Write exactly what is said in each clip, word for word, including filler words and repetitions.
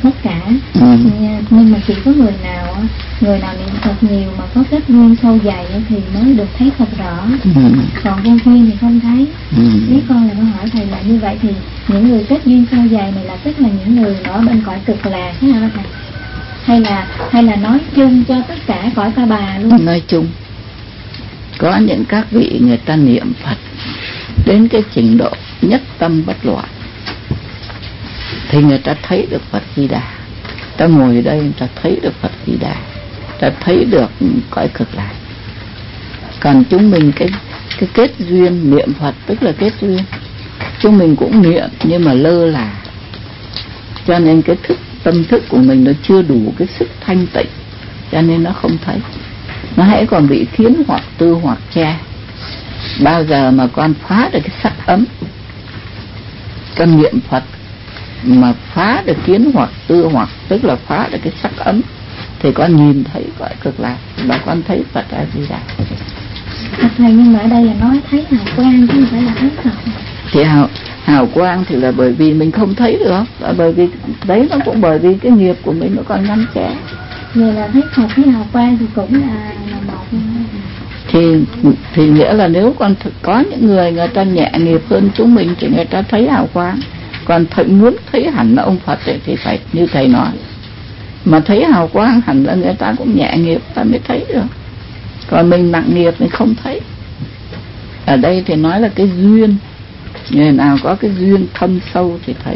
tất cả. Ừ. Nhưng mà chỉ có người nào người nào niệm Phật nhiều mà có kết duyên sâu dày thì mới được thấy Phật rõ. Ừ. Còn vô duyên thì không thấy. Ừ. Nếu con là con hỏi thầy là như vậy thì những người kết duyên sâu dày này là tức là những người ở bên cõi cực lạc thế hả thầy? Hay là hay là nói chung cho tất cả cõi Ta Bà luôn? Nói chung, có những các vị người ta niệm Phật đến cái trình độ nhất tâm bất loạn thì người ta thấy được Phật Di Đà. Ta ngồi ở đây người ta thấy được Phật Di Đà, ta thấy được cõi cực lạc. Còn chúng mình cái cái kết duyên niệm Phật tức là kết duyên, chúng mình cũng niệm nhưng mà lơ là, cho nên cái thức tâm thức của mình nó chưa đủ cái sức thanh tịnh, cho nên nó không thấy. Nó hãy còn bị khiến hoặc tư hoặc che. Bao giờ mà con phá được cái sắc ấm, con niệm Phật mà phá được kiến hoặc tư hoặc tức là phá được cái sắc ấm thì con nhìn thấy cõi cực lạc và con thấy Phật A Di Đà. Thầy, nhưng mà ở đây là nói thấy hào quang chứ không phải là thấy Phật. Thì hào, hào quang thì là bởi vì mình không thấy được, là bởi vì đấy nó cũng bởi vì cái nghiệp của mình nó còn ngăn che. Vậy là thấy Phật với hào quang thì cũng là, là một. Thì thì nghĩa là nếu con có những người người ta nhẹ nghiệp hơn chúng mình thì người ta thấy hào quang. Còn thầy muốn thấy hẳn là ông Phật ấy, thì phải như thầy nói, mà thấy hào quang hẳn là người ta cũng nhẹ nghiệp ta mới thấy được. Còn mình nặng nghiệp mình không thấy. Ở đây thì nói là cái duyên, người nào có cái duyên thâm sâu thì thấy.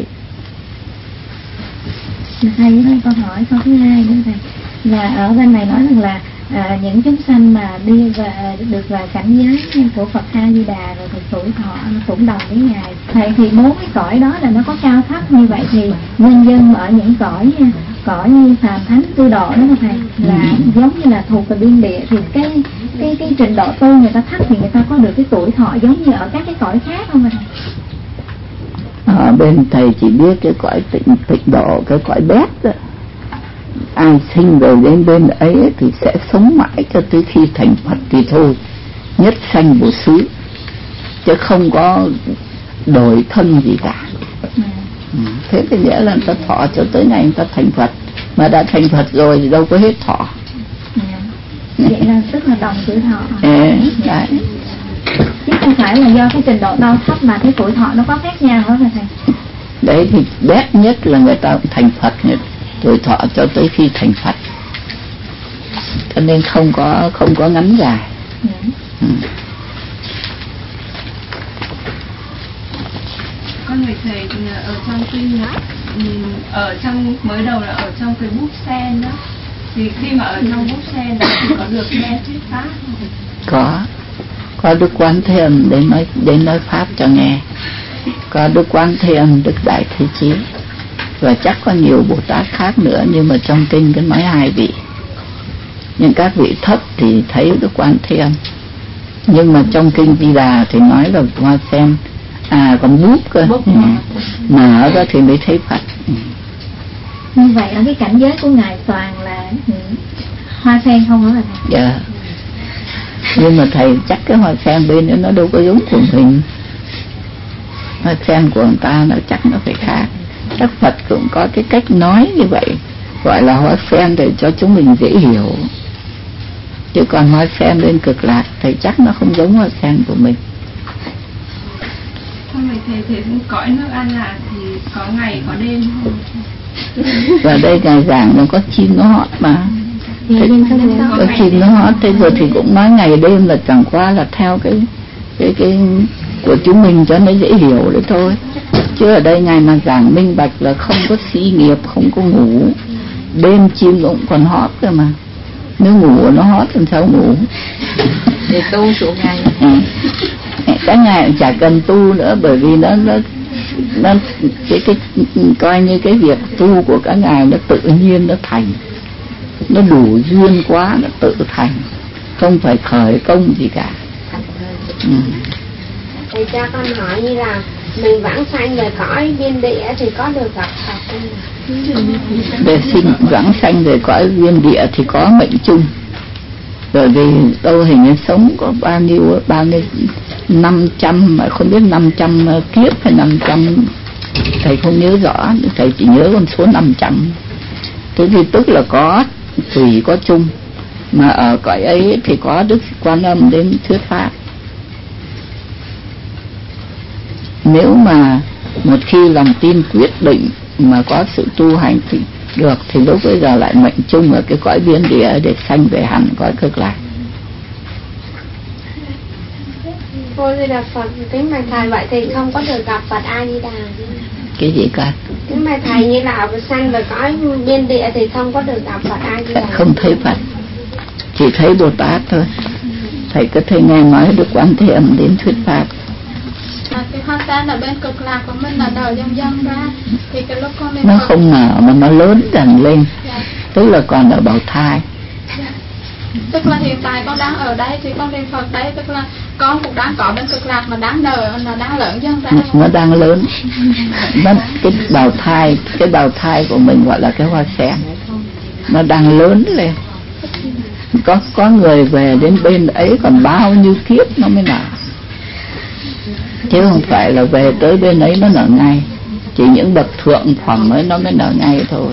Thầy ơi, con hỏi câu thứ hai nữa thầy, là ở bên này nói rằng là à, những chúng sanh mà đi về được vào cảnh giới của Phật A Di Đà rồi thì tuổi thọ nó cũng đồng với ngài. Thầy, thì bốn cái cõi đó là nó có cao thấp như vậy thì nhân dân ở những cõi cõi như phàm thánh tư độ đó thầy, là ừ. giống như là thuộc về biên địa thì cái cái cái trình độ tu người ta thấp thì người ta có được cái tuổi thọ giống như ở các cái cõi khác không thầy? Ở bên thầy chỉ biết cái cõi tịnh tịnh độ, cái cõi bét đó. Ai sinh rồi đến bên ấy thì sẽ sống mãi cho tới khi thành Phật thì thôi, nhất sanh vô xứ, chứ không có đổi thân gì cả. Ừ. Thế thì nghĩa là người ta thọ cho tới ngày người ta thành Phật, mà đã thành Phật rồi thì đâu có hết thọ. Vậy là tức là đồng tuổi thọ. Ừ, đấy. Chứ không phải là do cái trình độ đau thấp mà cái tuổi thọ nó có khác nhau hả thầy? Đấy thì bét nhất là người ta thành Phật, người tuổi thọ cho tới khi thành Phật, cho nên không có không có ngắn dài. Ừ. Ừ. Con người thầy ở trong kinh đó, ở trong mới đầu là ở trong cái bút sen đó, thì khi mà ở trong bút sen đó thì có được nghe thuyết pháp không? Có, có Đức Quán Thế Âm để nói để nói pháp cho nghe, có Đức Quán Thế Âm, Đức Đại Thế Chí, và chắc có nhiều Bồ Tát khác nữa, nhưng mà trong kinh có nói hai vị. Nhưng các vị thấp thì thấy Đức Quán Thế Âm, nhưng mà trong kinh Di Đà thì nói là hoa sen, à còn bút cơ, bút. Ừ. Mở ra thì mới thấy Phật. Ừ. Như vậy ở cái cảnh giới của ngài toàn là hoa sen không hả thầy? Dạ. Nhưng mà thầy chắc cái hoa sen bên đó nó đâu có giống của mình. Hoa sen của người ta nó chắc nó phải khác. Các Phật cũng có cái cách nói như vậy, gọi là hoa sen để cho chúng mình dễ hiểu. Chứ còn hoa sen bên cực lạc thầy chắc nó không giống hoa sen của mình. Không phải thầy, thầy cũng cõi nước An Lạc thì có ngày có đêm không? Và đây ngài giảng nó có chim nó hót mà. Thế, có chim nó hót, thế rồi thì cũng nói ngày đêm là chẳng qua là theo cái cái cái của chúng mình cho nó dễ hiểu đấy thôi. Chứ ở đây ngài mà giảng minh bạch là không có si nghiệp, không có ngủ, đêm chim cũng còn hót cơ mà. Nếu ngủ nó hót thì sao ngủ? Để tu suốt ngày. Ừ. Các ngài chả cần tu nữa, bởi vì nó nó nó cái cái coi như cái việc tu của các ngài nó tự nhiên nó thành, nó đủ duyên quá nó tự thành, không phải khởi công gì cả. Ừ. Thầy cho con hỏi như là mình vãng sanh về cõi viên địa thì có được gặp Phật không? Về sinh vãng sanh về cõi viên địa thì có mệnh chung, bởi vì đâu hình như sống có bao nhiêu bao nhiêu năm trăm mà không biết năm trăm kiếp hay năm trăm thầy không nhớ rõ, thầy chỉ nhớ con số năm trăm. Thế thì tức là có tùy có chung, mà ở cõi ấy thì có Đức Quan Âm đến thuyết pháp. Nếu mà một khi lòng tin quyết định mà có sự tu hành thì được, thì lúc bây giờ lại mệnh chung ở cái cõi biên địa để sanh về hẳn cõi Cực Lạc. Cô Di Đà Phật. Kính bạch thầy, vậy thì không có được gặp Phật A Di Đà. Cái gì cả? Kính bạch thầy, như là sanh về cõi biên địa thì không có được gặp Phật A Di Đà. Không thấy Phật, chỉ thấy Bồ Tát thôi. Thầy có thể nghe nói Đức Quan Thế Âm đến thuyết pháp. À, cái hoa sen ở bên Cực Lạc của mình là nở dần dần ra, thì cái lúc con nó không nở mà nó lớn dần lên. Dạ. Tức là còn ở bào thai. Dạ. Tức là hiện tại con đang ở đây thì con niệm Phật đây, tức là con cũng đang có bên Cực Lạc mà đang nở, nó đang lớn dần ra. Nó đang lớn. Nó, cái bào thai, cái bào thai của mình gọi là cái hoa sen, nó đang lớn lên. Có có người về đến bên ấy còn bao nhiêu kiếp nó mới nở, chứ không phải là về tới bên ấy nó nở ngay. Chỉ những bậc thượng phẩm ấy nó mới nở ngay thôi.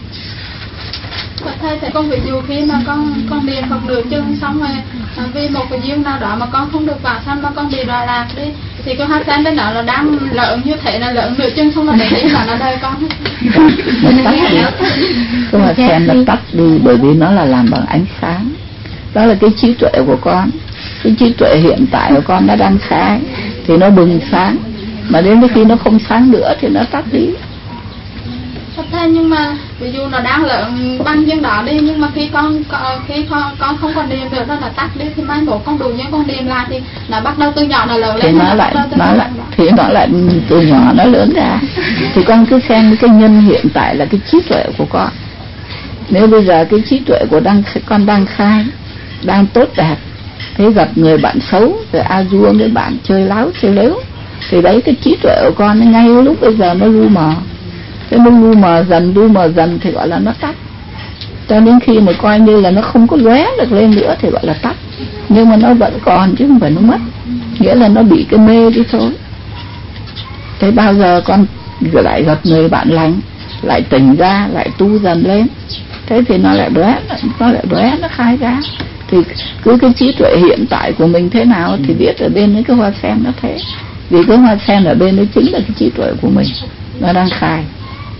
Thầy sẽ con ví dụ khi mà con con niệm Phật nửa chừng xong rồi, à, vì một cái duyên nào đó mà con không được vào sanh mà con bị đọa lạc đi, thì cái hoa sen bên đó là đang lợn như thế, là lợn nửa chừng không là để đi mà nó đời con. Nó tắt đi. Cái hoa sen nó tắt đi bởi vì nó là làm bằng ánh sáng. Đó là cái trí tuệ của con. Cái trí tuệ hiện tại của con nó đang sáng thì nó bừng sáng, mà đến khi nó không sáng nữa thì nó tắt đi. Thế nhưng mà ví dụ nó đang lợn băng dân đó đi, nhưng mà khi con khi con, con không còn điềm được, nó là tắt đi, thì mai một con đủ nhiên con điềm lại thì nó bắt đầu từ nhỏ nó lớn lên. Thì nó lại nó lại thì nó lại từ nhỏ nó lớn ra. Thì con cứ xem cái nhân hiện tại là cái trí tuệ của con. Nếu bây giờ cái trí tuệ của đang con đang khai, đang tốt đẹp, thế gặp người bạn xấu rồi a dua với bạn chơi láo chơi lếu, thì đấy cái trí tuệ của con ngay lúc bây giờ nó lu mờ. Thế nó lu mờ dần lu mờ dần thì gọi là nó tắt. Cho đến khi mà coi như là nó không có lóe được lên nữa thì gọi là tắt. Nhưng mà nó vẫn còn chứ không phải nó mất, nghĩa là nó bị cái mê đi thôi. Thế bao giờ con lại gặp người bạn lành, lại tỉnh ra, lại tu dần lên, thế thì nó lại lóe, nó lại lóe, nó khai ra. Thì cứ cái trí tuệ hiện tại của mình thế nào thì biết ở bên cái hoa sen nó thế. Vì cái hoa sen ở bên đấy chính là cái trí tuệ của mình, nó đang khai.